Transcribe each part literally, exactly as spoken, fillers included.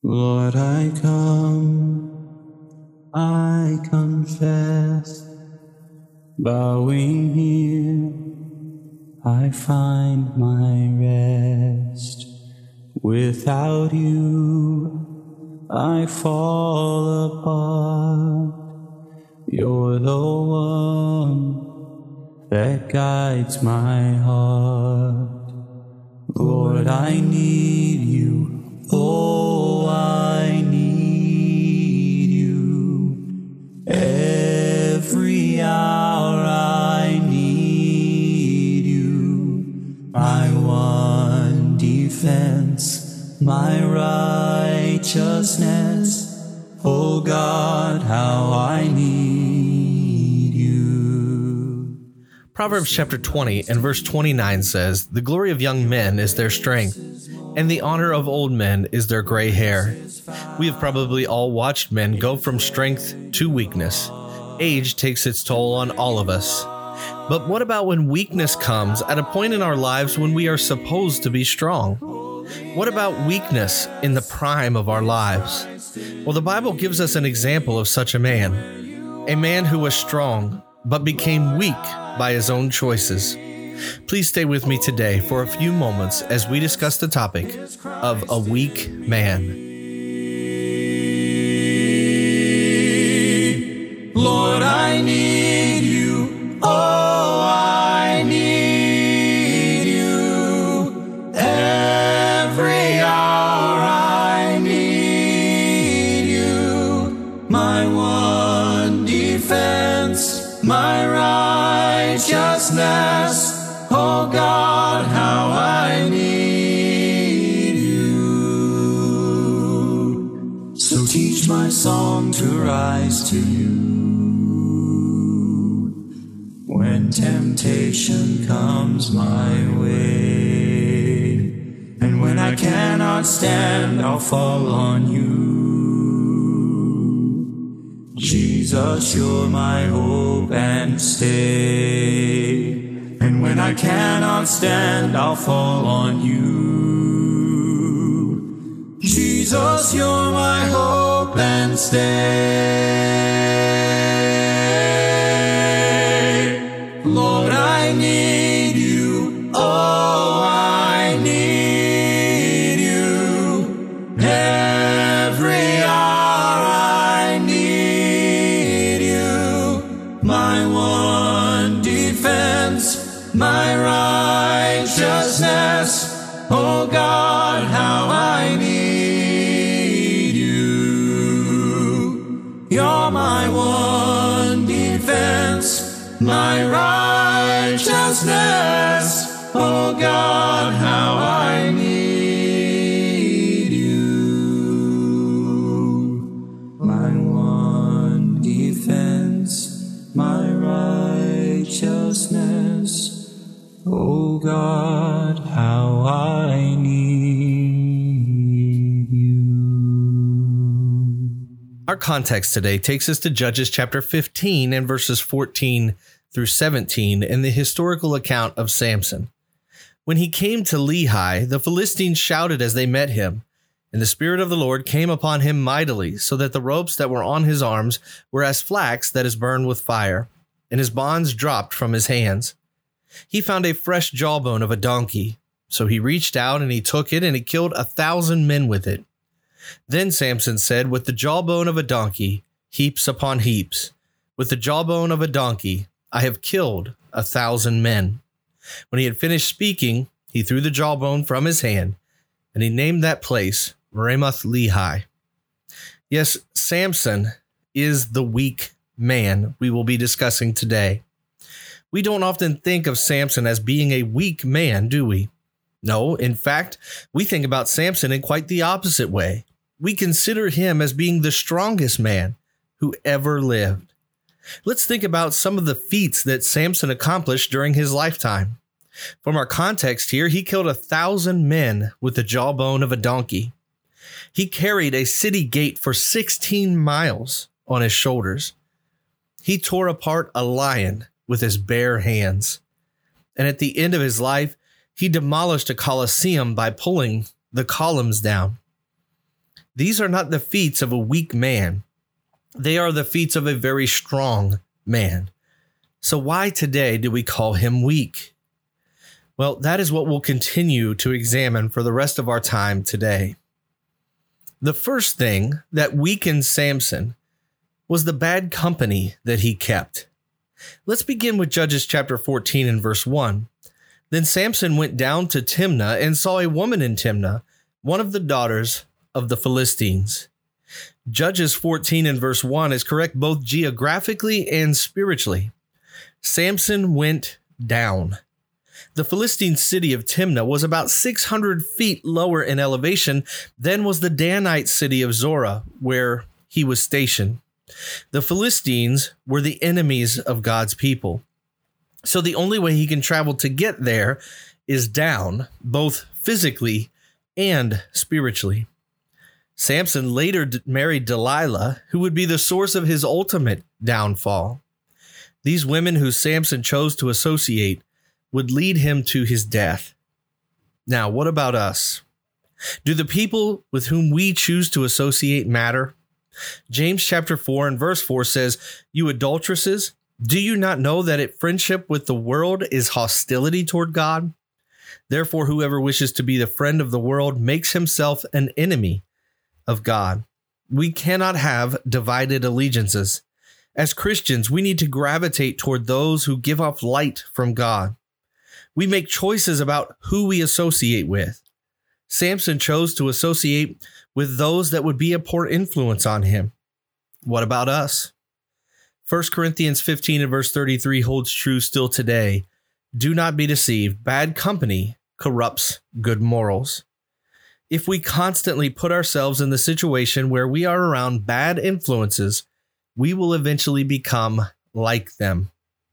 Lord, I come, I confess, bowing here, I find my rest. Without you, I fall apart. You're the one that guides my heart. Lord, I need you. Oh, I need you. Every hour I need you. My one defense, my righteousness. Oh God, how I need you. Proverbs chapter twenty and verse twenty-nine says, "The glory of young men is their strength, and the honor of old men is their gray hair." We have probably all watched men go from strength to weakness. Age takes its toll on all of us. But what about when weakness comes at a point in our lives when we are supposed to be strong? What about weakness in the prime of our lives? Well, the Bible gives us an example of such a man. A man who was strong, but became weak by his own choices. Please stay with me today for a few moments as we discuss the topic of a weak man. Lord, I need you. Oh, I need you. Every hour I need you. My one defense, my righteousness. Oh God, how I need you. So teach my song to rise to you. When temptation comes my way, and when I cannot stand, I'll fall on you. Jesus, you're my hope and stay. And when I cannot stand, I'll fall on you. Jesus, you're my hope and stay. Lord, I need you. Oh, I need you. Every hour I need you. My one defense, my righteousness. Oh God, how I need you. You're my one defense, my righteousness. Oh God, how I need you. My one defense, my righteousness. Oh God, how I need you. Our context today takes us to Judges chapter fifteen and verses fourteen through seventeen in the historical account of Samson. When he came to Lehi, the Philistines shouted as they met him, and the Spirit of the Lord came upon him mightily, so that the ropes that were on his arms were as flax that is burned with fire, and his bonds dropped from his hands. He found a fresh jawbone of a donkey, so he reached out and he took it and he killed a thousand men with it. Then Samson said, "With the jawbone of a donkey, heaps upon heaps. With the jawbone of a donkey, I have killed a thousand men." When he had finished speaking, he threw the jawbone from his hand, and he named that place Ramoth Lehi. Yes, Samson is the weak man we will be discussing today. We don't often think of Samson as being a weak man, do we? No, in fact, we think about Samson in quite the opposite way. We consider him as being the strongest man who ever lived. Let's think about some of the feats that Samson accomplished during his lifetime. From our context here, he killed a thousand men with the jawbone of a donkey. He carried a city gate for sixteen miles on his shoulders. He tore apart a lion with his bare hands. And at the end of his life, he demolished a Colosseum by pulling the columns down. These are not the feats of a weak man. They are the feats of a very strong man. So why today do we call him weak? Well, that is what we'll continue to examine for the rest of our time today. The first thing that weakened Samson was the bad company that he kept. Let's begin with Judges chapter fourteen and verse one. Then Samson went down to Timnah and saw a woman in Timnah, one of the daughters of the Philistines. Judges fourteen and verse one is correct both geographically and spiritually. Samson went down. The Philistine city of Timnah was about six hundred feet lower in elevation than was the Danite city of Zorah, where he was stationed. The Philistines were the enemies of God's people. So the only way he can travel to get there is down, both physically and spiritually. Samson later married Delilah, who would be the source of his ultimate downfall. These women who Samson chose to associate would lead him to his death. Now, what about us? Do the people with whom we choose to associate matter? James chapter four and verse four says, "You adulteresses, do you not know that it friendship with the world is hostility toward God? Therefore, whoever wishes to be the friend of the world makes himself an enemy of God." We cannot have divided allegiances. As Christians, we need to gravitate toward those who give off light from God. We make choices about who we associate with. Samson chose to associate with those that would be a poor influence on him. What about us? First Corinthians fifteen and verse thirty-three holds true still today. Do not be deceived. Bad company corrupts good morals. If we constantly put ourselves in the situation where we are around bad influences, we will eventually become like them.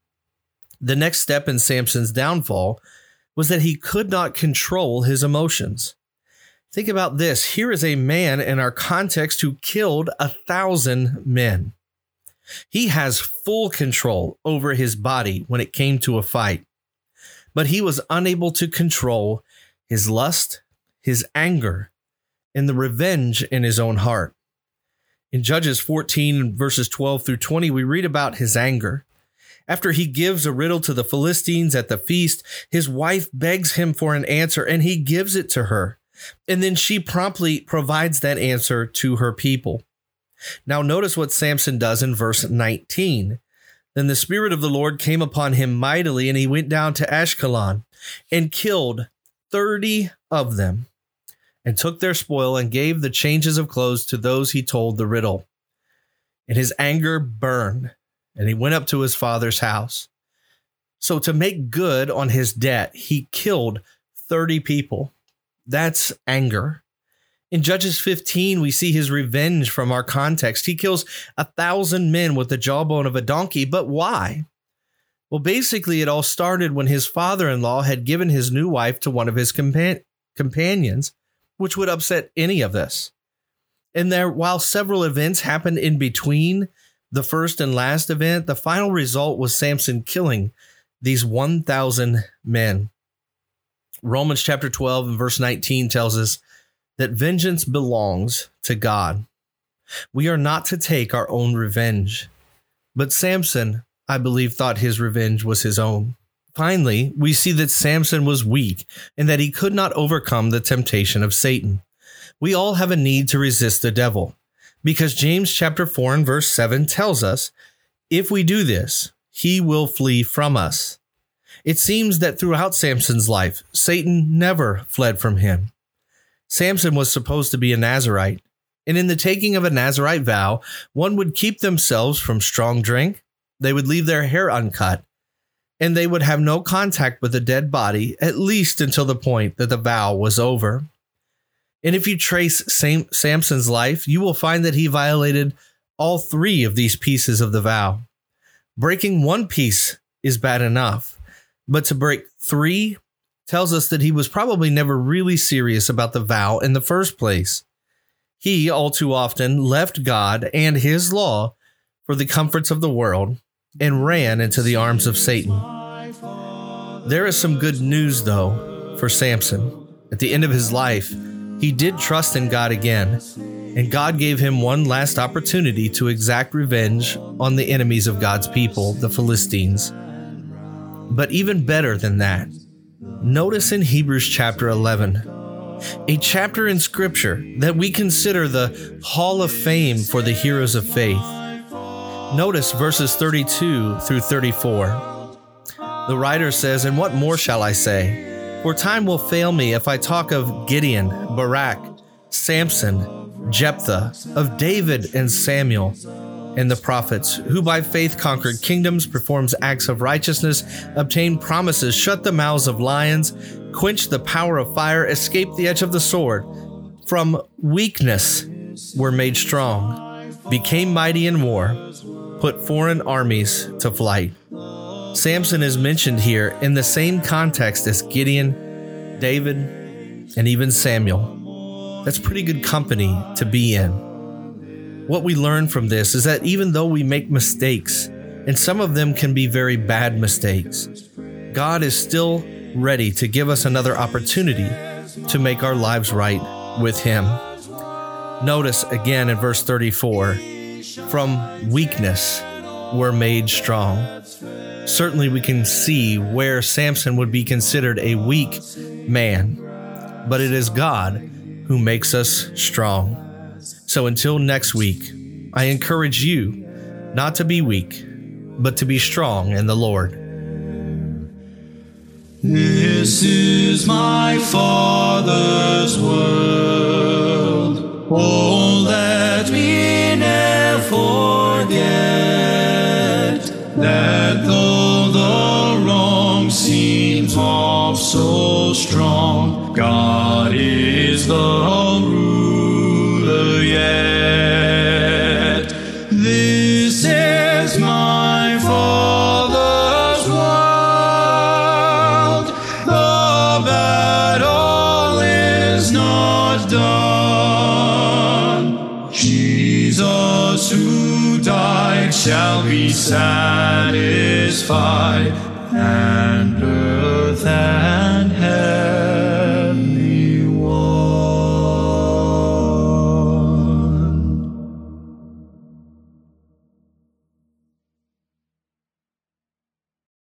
The next step in Samson's downfall was that he could not control his emotions. Think about this. Here is a man in our context who killed a thousand men. He has full control over his body when it came to a fight, but he was unable to control his lust, his anger, and the revenge in his own heart. In Judges fourteen, verses twelve through twenty, we read about his anger. After he gives a riddle to the Philistines at the feast, his wife begs him for an answer, and he gives it to her. And then she promptly provides that answer to her people. Now notice what Samson does in verse nineteen. Then the Spirit of the Lord came upon him mightily, and he went down to Ashkelon and killed thirty of them, and took their spoil and gave the changes of clothes to those he told the riddle. And his anger burned, and he went up to his father's house. So to make good on his debt, he killed thirty people. That's anger. In Judges fifteen, we see his revenge from our context. He kills a thousand men with the jawbone of a donkey, but why? Well, basically, it all started when his father-in-law had given his new wife to one of his compa- companions, which would upset any of us. And there, while several events happened in between the first and last event, the final result was Samson killing these one thousand men. Romans chapter twelve and verse nineteen tells us that vengeance belongs to God. We are not to take our own revenge. But Samson, I believe, thought his revenge was his own. Finally, we see that Samson was weak and that he could not overcome the temptation of Satan. We all have a need to resist the devil, because James chapter four and verse seven tells us, if we do this, he will flee from us. It seems that throughout Samson's life, Satan never fled from him. Samson was supposed to be a Nazirite, and in the taking of a Nazirite vow, one would keep themselves from strong drink, they would leave their hair uncut, and they would have no contact with a dead body, at least until the point that the vow was over. And if you trace Sam- Samson's life, you will find that he violated all three of these pieces of the vow. Breaking one piece is bad enough, but to break three tells us that he was probably never really serious about the vow in the first place. He, all too often, left God and his law for the comforts of the world and ran into the arms of Satan. There is some good news, though, for Samson. At the end of his life, he did trust in God again, And God gave him one last opportunity to exact revenge on the enemies of God's people, the Philistines. But even better than that, notice in Hebrews chapter eleven, a chapter in Scripture that we consider the Hall of Fame for the heroes of faith. Notice verses thirty-two through thirty-four. The writer says, "And what more shall I say? For time will fail me if I talk of Gideon, Barak, Samson, Jephthah, of David and Samuel, and the prophets, who by faith conquered kingdoms, performed acts of righteousness, obtained promises, shut the mouths of lions, quenched the power of fire, escaped the edge of the sword, from weakness were made strong, became mighty in war, put foreign armies to flight." Samson is mentioned here in the same context as Gideon, David, and even Samuel. That's pretty good company to be in. What we learn from this is that even though we make mistakes, and some of them can be very bad mistakes, God is still ready to give us another opportunity to make our lives right with Him. Notice again in verse thirty-four, from weakness were made strong. Certainly we can see where Samson would be considered a weak man, but it is God who makes us strong. So until next week, I encourage you not to be weak, but to be strong in the Lord. This is my Father's world. Oh, let me never forget that though the wrong seems off so strong, God is the ruler yet. This is my Father's world. The battle is not done. Jesus who died shall be satisfied, and earth and heaven